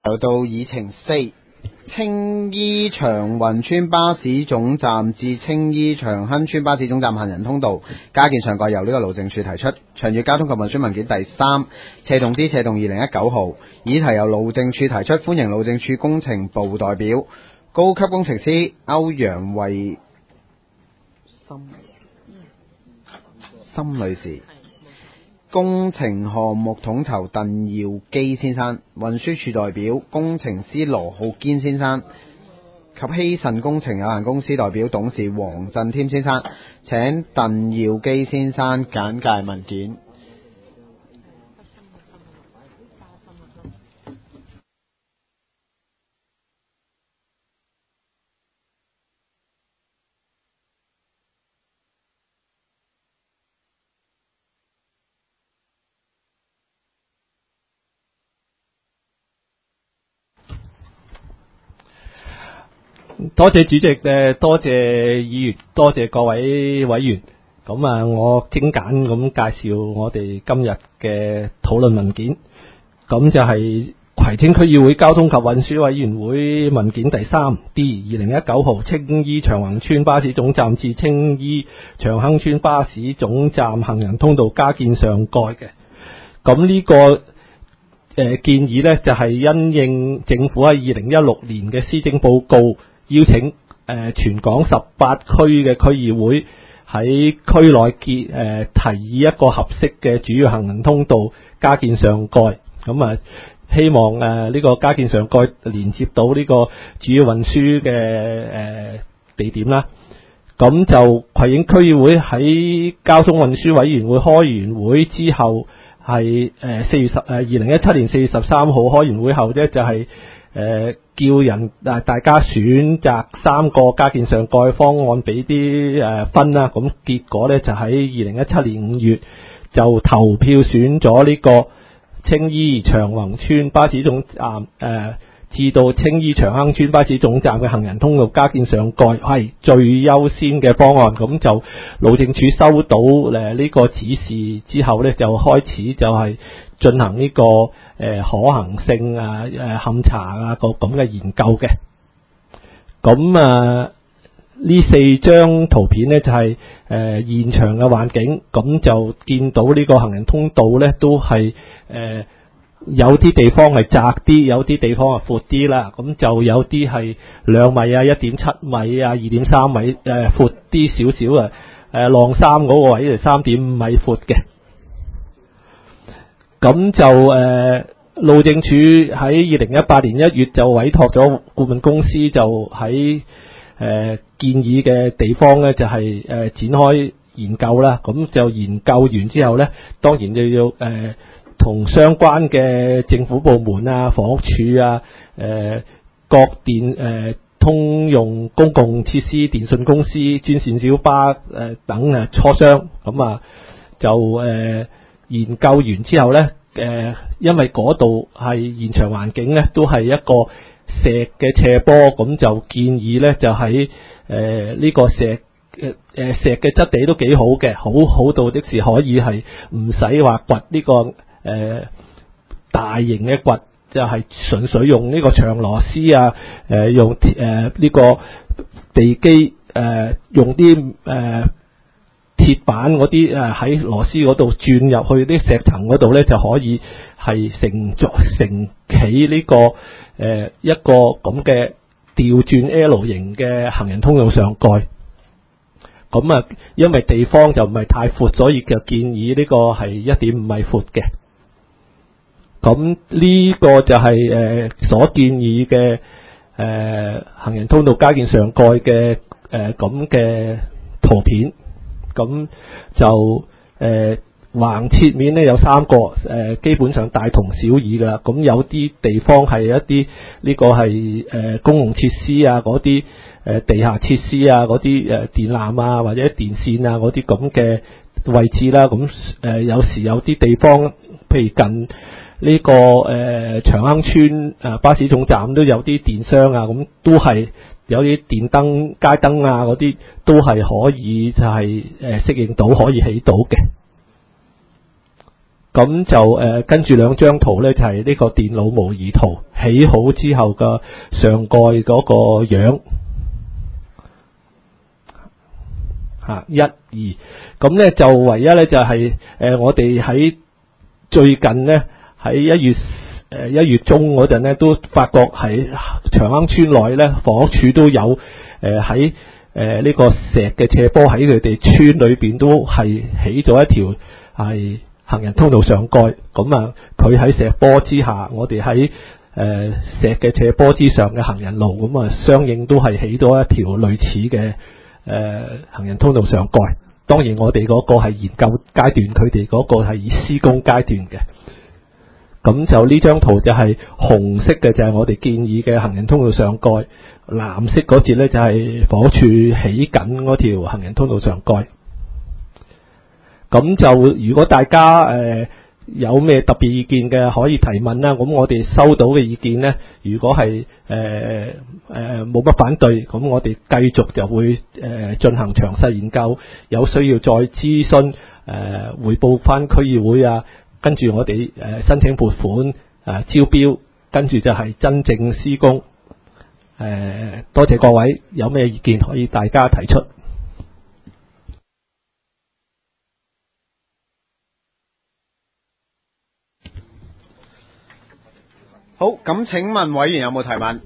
又到議程4，青衣長運村巴士總站至青衣長亨村巴士總站行人通道加建上蓋，由呢個路政署提出。長遠交通及運輸文件第3，斜動 D 斜動2019號，議題由路政署提出，歡迎路政署工程部代表高級工程師歐陽慧心女士、工程項目統籌鄧耀基先生、運輸署代表工程師羅浩堅先生及希慎工程有限公司代表董事黃振添先生，請鄧耀基先生簡介文件。 多謝主席，多謝議員，多謝各位委員。咁啊，我精簡咁介紹我哋今日嘅討論文件。咁就係葵青區議會交通及運輸委員會文件第3 D 2019號，青衣長宏村巴士總站至青衣長亨村巴士總站行人通道加建上蓋嘅。咁呢個建議呢，就係因應政府喺2016年嘅施政報告，邀請全港18區嘅區議會喺區內提議一個合適嘅主要行人通道加建上蓋，咁啊希望呢個加建上蓋連接到呢個主要運輸嘅地點啦。咁就葵青區議會喺交通運輸委員會開完會之後，係2017年4月13號開完會後呢，就係叫人大家選擇3個加建上蓋方案俾啲分啦。咁結果呢，就喺2017年5月就投票選咗呢個青衣長宏村巴士總站至到青衣長亨村巴士總站嘅行人通道加建上蓋係最優先嘅方案。咁就路政署收到呢個指示之後呢，就開始就係進行呢個可行性勘查個咁嘅研究嘅。咁呢4張圖片呢，就係現場嘅環境。咁就見到呢個行人通道呢，都係有啲地方係窄啲，有啲地方係闊啲啦。咁就有啲係2米啊、1.7米啊、2.3米闊啲少少啊。晾衫嗰個位係3.5米闊嘅。咁就路政署喺2018年1月就委託咗顧問公司，就喺建議嘅地方咧，就係展開研究啦。咁就研究完之後咧，當然就要同相關嘅政府部門啊、房屋署啊、各電通用公共設施、電信公司、專線小巴等磋商。咁啊就研究完之後咧，因為嗰度係現場環境咧，都係一個石嘅斜坡，咁就建議咧就喺呢個石嘅質地都幾好嘅，好到的是可以係唔使話掘呢個大型嘅掘，就係純粹用呢個長螺絲啊，用呢個地基用啲鐵板嗰啲喺螺絲嗰度轉入去啲石層嗰度咧，就可以係承起呢個一個咁嘅調轉 L 型嘅行人通道上蓋。咁啊，因為地方就唔係太闊，所以就建議呢個係1.5米闊嘅。咁呢個就係所建議嘅行人通道加建上蓋嘅咁嘅圖片。咁就橫切面咧有3個，基本上大同小異噶啦。咁有啲地方係一啲呢個係公共設施啊，嗰啲地下設施啊，嗰啲電纜啊或者電線啊嗰啲咁嘅位置啦。咁有時有啲地方，譬如近呢個長亨村巴士總站都有啲電箱啊，咁都係有啲電燈、街燈啊嗰啲都係可以就係適應到，可以起到嘅。 咁就跟住兩張圖咧，就係呢個電腦模擬圖起好之後嘅上蓋嗰個樣嚇1、2，咁咧就唯一咧就係我哋喺最近咧喺1月中嗰陣咧，都發覺喺長坑村內咧，房屋署都有喺呢個石嘅斜坡喺佢哋村裏邊都係起咗一條係行人通道上蓋，咁啊佢喺石坡之下，我哋喺石嘅斜坡之上嘅行人路，咁啊相應都係起咗一條類似嘅行人通道上蓋。當然我哋嗰個係研究階段，佢哋嗰個係以施工階段嘅。咁就呢張圖就係紅色嘅，就係我哋建議嘅行人通道上蓋，藍色嗰節咧就係房署起緊嗰條行人通道上蓋。咁就如果大家有咩特別意見嘅，可以提問啦。咁我哋收到嘅意見呢，如果係冇乜反對，咁我哋繼續就會進行詳細研究，有需要再諮詢匯報翻區議會啊，跟住我哋申請撥款招標，跟住就係真正施工。多謝各位，有咩意見可以大家提出。 好，咁請問委員有冇提問？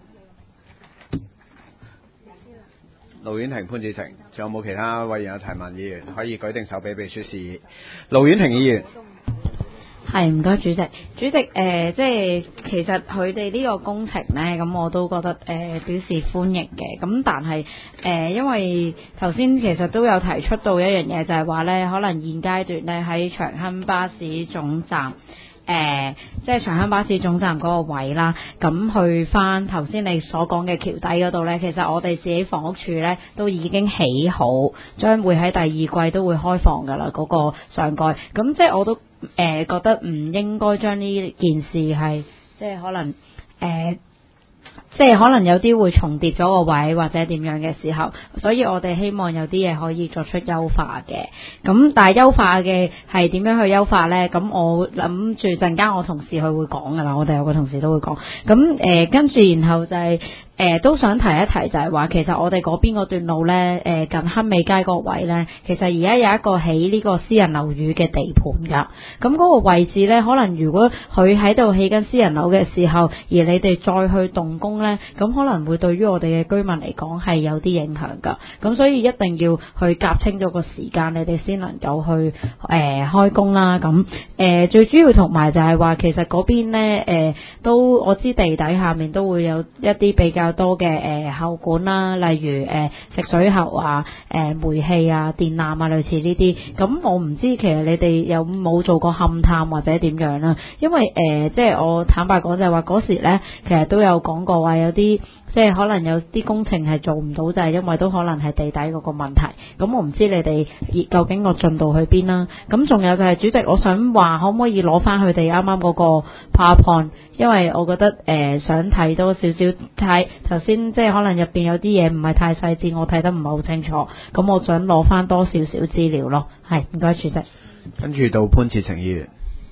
盧婉婷、潘子晴，仲有冇其他委員有提問？議員可以舉定手俾秘書示意。盧婉婷議員。 係，唔該主席。主席，即係其實佢哋呢個工程呢，咁我都覺得表示歡迎嘅。咁但係因為頭先其實都有提出到一樣嘢，就係話呢，可能現階段呢喺長坑巴士總站。即係長坑巴士總站嗰個位啦，咁去翻頭先你所講嘅橋底嗰度呢，其實我哋自己房屋署呢都已經起好，將會喺第二季都會開放㗎啦，嗰個上蓋。咁即係我都覺得唔應該將呢件事係即係可能即係可能有啲會重疊咗個位或者點樣嘅時候，所以我哋希望有啲嘢可以作出優化嘅。咁但係優化嘅係點樣去優化呢？咁我諗住陣間我同事佢會講㗎啦，我哋有個同事都會講。咁跟住然後就係都想提一提，就係話其實我哋嗰邊嗰段路呢，近亨美街嗰個位呢，其實而家有一個起呢個私人樓宇嘅地盤㗎。咁嗰個位置呢，可能如果佢喺度起緊私人樓嘅時候，而你哋再去動工呢，咁可能會對於我哋嘅居民嚟講係有啲影響㗎。咁所以一定要去夾清咗個時間，你哋先能夠去開工啦。咁最主要同埋就係話，其實嗰邊呢都我知地底下面都會有一啲比較多嘅喉管啦，例如食水喉啊、煤氣啊、電纜啊，類似呢啲。咁我唔知其實你哋有冇做過勘探或者點樣啦？因為即係我坦白講就係話嗰時咧，其實都有講過話有啲即係可能有啲工程係做唔到，就係因為都可能係地底嗰個問題。咁我唔知你哋究竟個進度去邊啦。咁仲有就係主席，我想話可唔可以攞翻佢哋啱啱嗰個 PowerPoint， 因為我覺得想睇多少少，睇頭先即係可能入邊有啲嘢唔係太細緻，我睇得唔係好清楚。咁我想攞翻多少少資料咯。係，唔該主席。 跟住到潘志晴議員。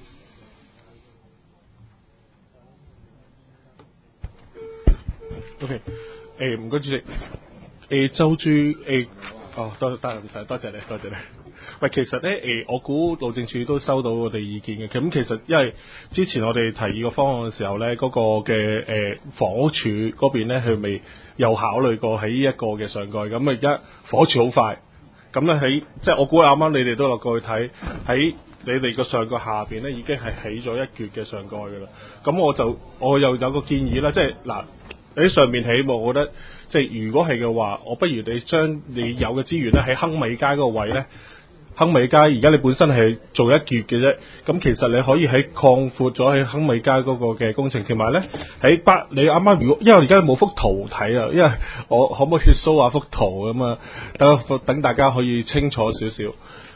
OK，唔該主席，就住多謝你。喂，其實咧我估路政署都收到我哋意見嘅。咁其實因為之前我哋提議個方案嘅時候咧，嗰個嘅房屋署嗰邊咧，佢未有考慮過喺呢一個嘅上蓋。咁而家房屋署好快，咁咧喺即係我估啱啱你哋都落過去睇，喺你哋個上蓋下邊咧已經係起咗一橛嘅上蓋㗎啦。咁我又有個建議啦，即係嗱。喺上面起喎，我覺得即係如果係嘅話，我不如你將你有嘅資源咧喺亨美街嗰個位咧，亨美街而家你本身係做一橛嘅啫，咁其實你可以喺擴闊咗喺亨美街嗰個嘅工程，同埋咧喺你啱啱如果因為而家冇幅圖睇啊，因為我可唔可以 show 下幅圖咁啊？等大家可以清楚少少。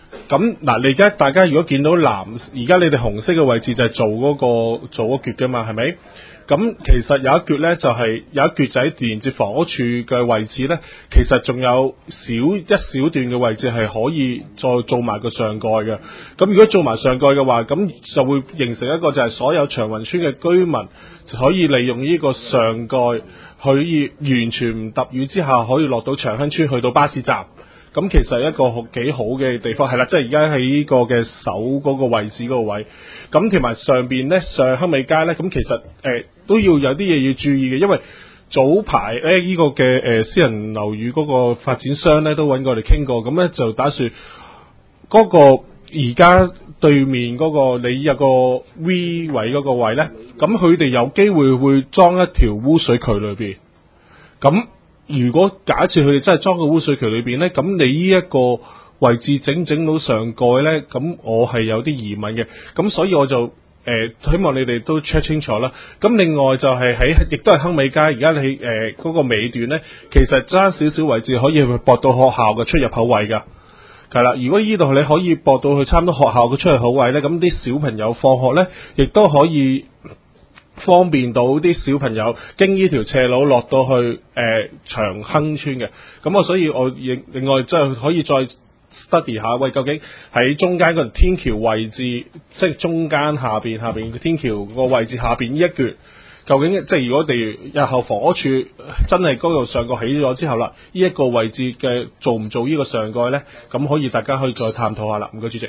咁嗱，你而家大家如果見到而家你哋紅色嘅位置就係做嗰橛噶嘛，係咪？咁其實有一橛咧，就係有一橛仔連接房屋處嘅位置咧，其實仲有一小段嘅位置係可以再做埋個上蓋嘅。咁如果做埋上蓋嘅話，咁就會形成一個就係所有長雲村嘅居民就可以利用呢個上蓋，可以完全唔揼雨之下可以落到長亨村去到巴士站。咁其實係一個幾好嘅地方，係啦，即係而家喺呢個嘅首嗰個位置嗰個位，咁同埋上邊咧上亨美街咧，咁其實都要有啲嘢要注意嘅，因為早排咧呢個嘅私人樓宇嗰個發展商咧都揾過我哋傾過，咁咧就打算嗰個而家對面嗰個你有個 V 位嗰個位咧，咁佢哋有機會會裝一條污水渠裏邊，咁。如果假設佢哋真係裝個污水渠裏邊咧，咁你呢一個位置整到上蓋咧，咁我係有啲疑問嘅，咁所以我就希望你哋都 check 清楚啦。咁另外就係亦都係亨美街，而家你嗰個尾段咧，其實爭少少位置可以去駁到學校嘅出入口位㗎。係啦，如果呢度你可以駁到去差唔多學校嘅出入口位咧，咁啲小朋友放學咧，亦都可以。方便到啲小朋友經呢條斜路落到去長亨村嘅，咁所以我另外即係可以再 study 下，喂，究竟喺中間嗰條天橋位置，即係中間下邊嘅天橋個位置下邊呢一橛，究竟即係如果例如日後房屋處真係嗰度上蓋起咗之後啦，呢一個位置嘅做唔做呢個上蓋咧？咁可以大家可以再探討下啦。唔該，主席。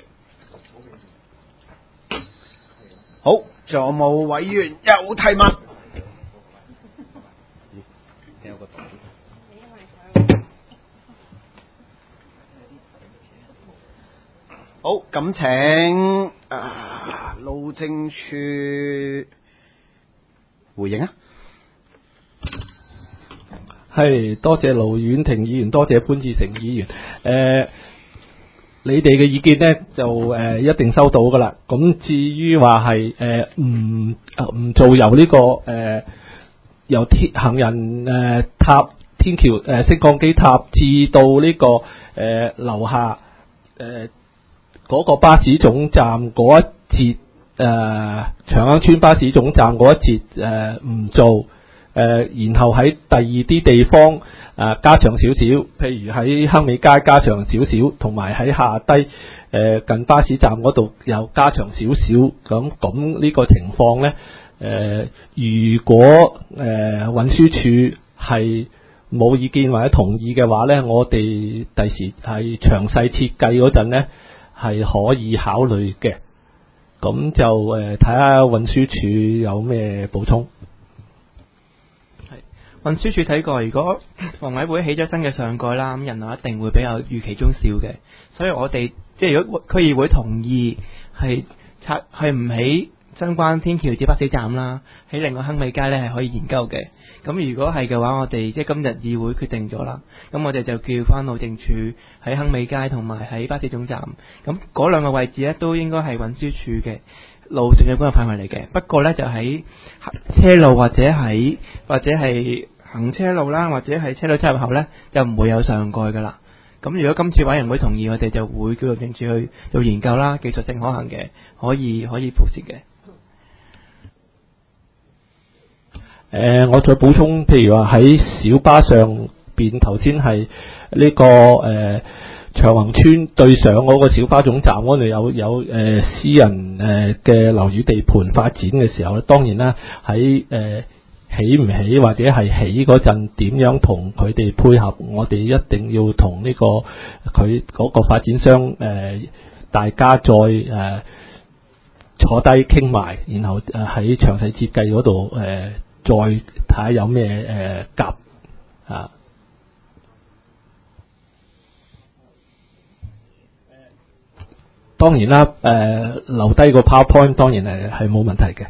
好。仲有冇委員有提問？好，咁請路政署回應啊。 係，多謝盧婉婷議員，多謝潘志成議員。你哋嘅意見咧就一定收到噶啦。咁至於話係唔做由呢個由行人塔天橋升降機塔至到呢個樓下嗰個巴士總站嗰一節長亨村巴士總站嗰一節唔做。然後喺第二啲地方加長少少，譬如喺亨美街加長少少，同埋喺下低近巴士站嗰度又加長少少。咁呢個情況咧，如果運輸署係冇意見或者同意嘅話咧，我哋第時係詳細設計嗰陣咧係可以考慮嘅。咁就睇下運輸署有咩補充。 運輸署睇過，如果房委會起咗新嘅上蓋啦，咁人流一定會比較預期中少嘅，所以我哋即係如果區議會同意係唔起相關天橋至巴士站啦，喺另外亨美街咧係可以研究嘅。咁如果係嘅話，我哋即係今日議會決定咗啦，咁我哋就叫翻路政署喺亨美街同埋喺巴士總站，咁嗰兩個位置咧都應該係運輸署嘅路政嘅管轄範圍嚟嘅。不過咧就喺車路或者係行車路啦，或者係車輛出入口咧，就唔會有上蓋噶啦。咁如果今次委員會同意，我哋就會叫路政署去做研究啦，技術性可行嘅，可以鋪設嘅。 我再補充，譬如話喺小巴上邊，頭先係呢個長宏村對上嗰個小巴總站嗰度有私人嘅樓宇地盤發展嘅時候咧，當然啦喺起唔起或者係起嗰陣點樣同佢哋配合，我哋一定要同呢個佢嗰個發展商大家再坐低傾埋，然後喺詳細設計嗰度再睇下有咩夾啊。當然啦，留低個 PowerPoint 當然係冇問題嘅。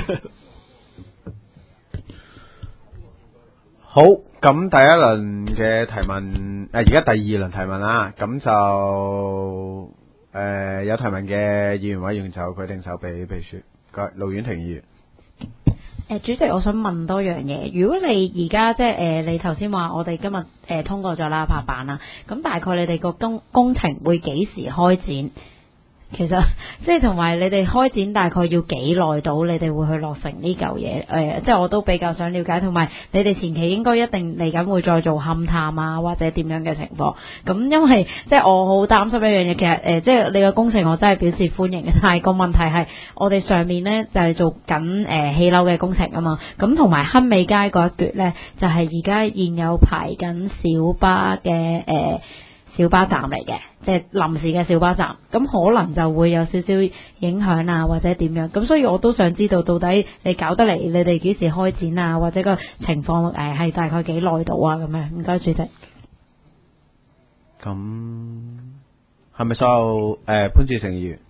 好，咁第一輪嘅提問，而家第二輪提問啦，咁就有提問嘅議員委員就舉定手俾秘書，盧婉婷議員。 主席，我想問多樣嘢。如果你而家即係你頭先話我哋今日通過咗啦拍板啦，咁大概你哋個工程會幾時開展？其實即係同埋你哋開展大概要幾耐到，你哋會去落成呢嚿嘢？即係我都比較想了解，同埋你哋前期應該一定嚟緊會再做勘探啊，或者點樣嘅情況？咁因為即係我好擔心一樣嘢，其實即係你個工程我真係表示歡迎嘅，但係個問題係我哋上面呢就係做緊起樓嘅工程啊嘛，咁同埋亨美街嗰一橛呢，就係而家現有排緊小巴嘅小巴站嚟嘅，即係臨時嘅小巴站，咁可能就會有少少影響啊，或者點樣？咁所以我都想知道到底你搞得嚟，你哋幾時開展啊？或者個情況係大概幾耐到啊？咁樣，唔該主席。 咁係咪所有潘志成議員？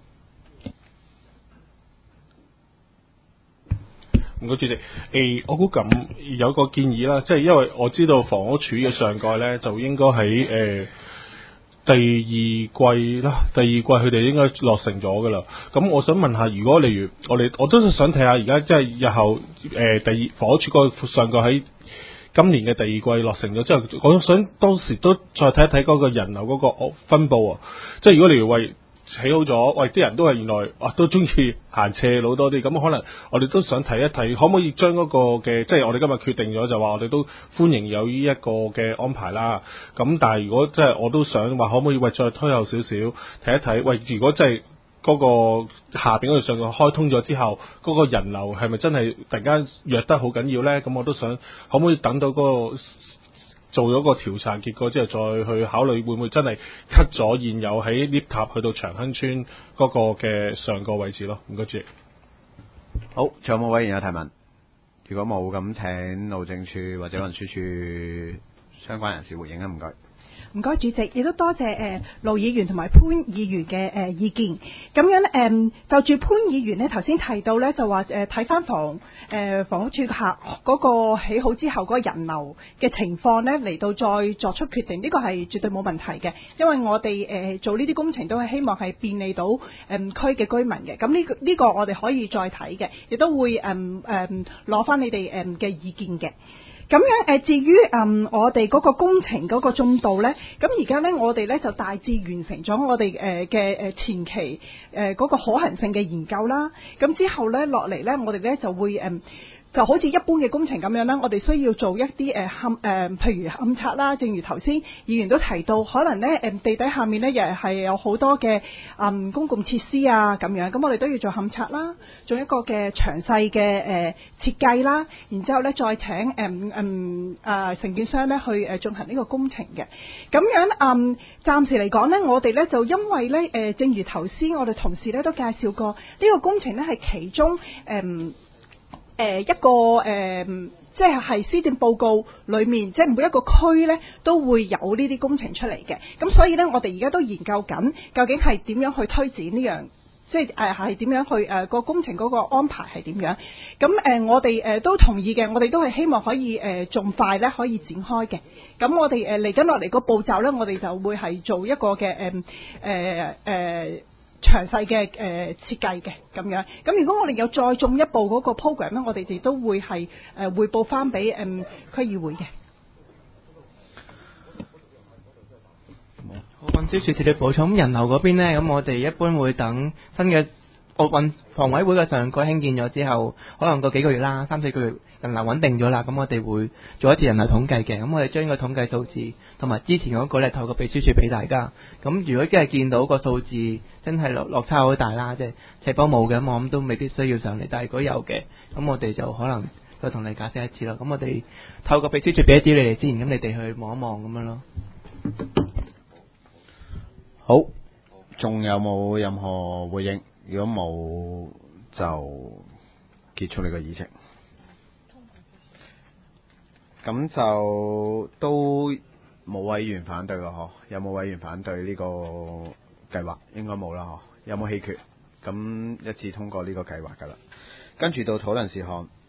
唔該主席，我估咁有個建議啦，即係因為我知道房屋署嘅上蓋咧，就應該喺第二季啦，第二季佢哋應該落成咗噶啦。咁我想問下，如果例如我都想睇下而家即係日後房屋署個上蓋喺今年嘅第二季落成咗之後，我想當時都再睇一睇嗰個人流嗰個分佈啊。即係如果例如為起好咗，喂啲人都係原來都中意行斜路多啲，咁可能我哋都想睇一睇，可唔可以將嗰個嘅，即係我哋今日決定咗就話我哋都歡迎有呢一個嘅安排啦。咁但係如果即係我都想話，可唔可以再推後少少睇一睇？喂，如果即係嗰個下邊嗰度上個開通咗之後，嗰個人流係咪真係突然間弱得好緊要咧？咁我都想可唔可以等到嗰個做咗個調查結果之後，再去考慮會唔會真係 cut 咗現有喺 lift 塔去到長亨村嗰個嘅上個位置咯。唔該主席。 好，仲有冇委員有提問？如果冇，咁請路政署或者運輸署相關人士回應啊，唔該。 唔該主席，亦都多謝盧議員同埋潘議員嘅意見。咁樣就住潘議員呢頭先提到呢，就話睇翻房屋署下嗰個起好之後嗰個人流嘅情況呢，嚟到再作出決定，呢個係絕對冇問題嘅，因為我哋做呢啲工程都係希望係便利到區嘅居民嘅。咁呢個我哋可以再睇嘅，亦都會攞翻你哋嘅意見嘅。咁樣至於我哋嗰個工程嗰個進度呢，咁而家呢，我哋呢就大致完成咗我哋嘅前期嗰個可行性嘅研究啦。咁之後呢，落嚟呢，我哋呢就會就好似一般嘅工程咁樣啦，我哋需要做一啲譬如勘測啦。正如頭先議員都提到，可能呢地底下面呢又係有好多嘅公共設施啊咁樣，咁我哋都要做勘測啦，做一個嘅詳細嘅設計啦，然之後呢再請承建商呢去進行呢個工程嘅。咁樣暫時嚟講呢，我哋呢就因為呢正如頭先我哋同事呢都介紹過，呢個工程呢係其中一個即係施政報告裏面，即係每一個區呢都會有呢啲工程出嚟嘅。咁所以呢，我哋而家都研究緊，究竟係點樣去推展呢樣，即係係點樣去個工程嗰個安排係點樣。咁我哋都同意嘅，我哋都係希望可以盡快呢可以展開嘅。咁我哋嚟緊落嚟個步驟呢，我哋就會係做一個嘅詳細嘅設計嘅咁樣。咁如果我哋有再進一步嗰個 program 咧，我哋亦都會係匯報翻俾區議會嘅。 好，運輸署設嘅補充，人流嗰邊呢，咁我哋一般會等新嘅房委會嘅上蓋興建咗之後，可能個幾個月啦，3-4個月人流穩定咗啦，咁我哋會做一次人流統計嘅。咁我哋將個統計數字同埋之前嗰個咧透過秘書處俾大家。咁如果真係見到個數字真係落差好大啦，即係斜坡冇嘅，咁我諗都未必需要上嚟。但係如果有嘅，咁我哋就可能再同你解釋一次啦。咁我哋透過秘書處俾一啲你哋先，咁你哋去望一望咁樣咯。 好，仲有冇任何回應？如果冇，就結束呢個議程。咁就都冇委員反對咯，有冇委員反對呢個計劃？應該冇啦，有冇棄權？咁一致通過呢個計劃噶啦。跟住到討論事項，